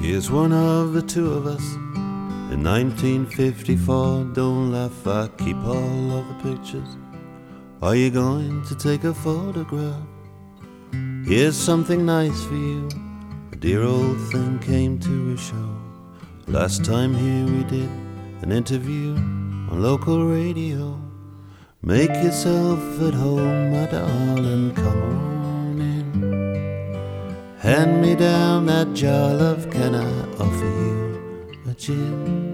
Here's one of the two of us in 1954. Don't laugh, I keep all of the pictures. Are you going to take a photograph? Here's something nice for you. A dear old thing came to a show. Last time here we did an interview on local radio. Make yourself at home, my darling, come on in. Hand me down that jar, love, can I offer you a gin?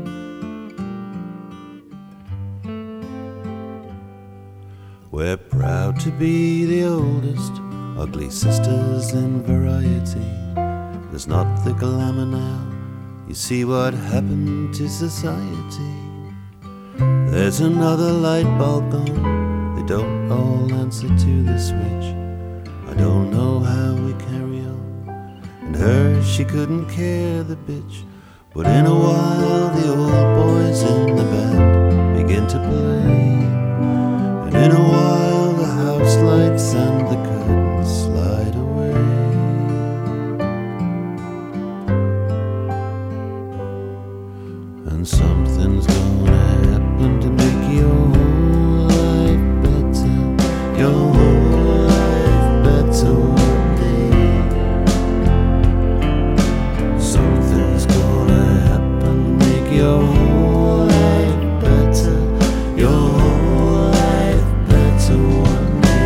We're proud to be the oldest ugly sisters in variety. There's not the glamour now, you see what happened to society. There's another light bulb gone, they don't all answer to the switch. I don't know how we carry on, and her, she couldn't care the bitch. But in a while the old boys in the band begin to play, and in a while the house lights and the curtains slide away. And something's gonna happen to make your whole life better, your whole life better one day. Something's gonna happen to make your whole life better, your whole life better one day.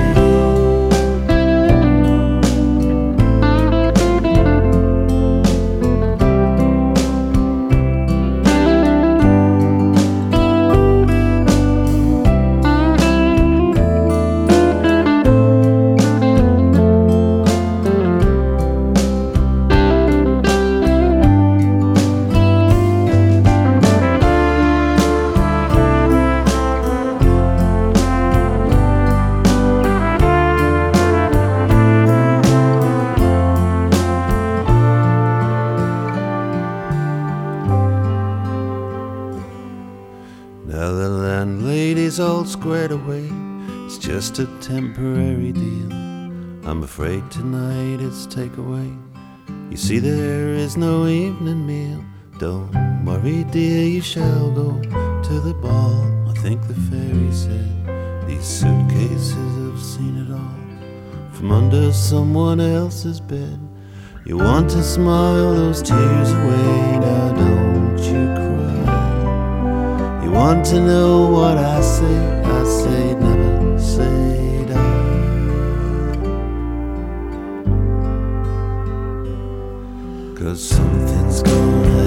Now the landlady's all squared away, it's just a temporary deal. I'm afraid tonight it's takeaway. You see there is no evening meal. Don't worry dear, you shall go to the ball. I think the fairy said these suitcases have seen it all from under someone else's bed. You want to smile those tears away, now don't you cry. You want to know what I say never say die. 'Cause something's gonna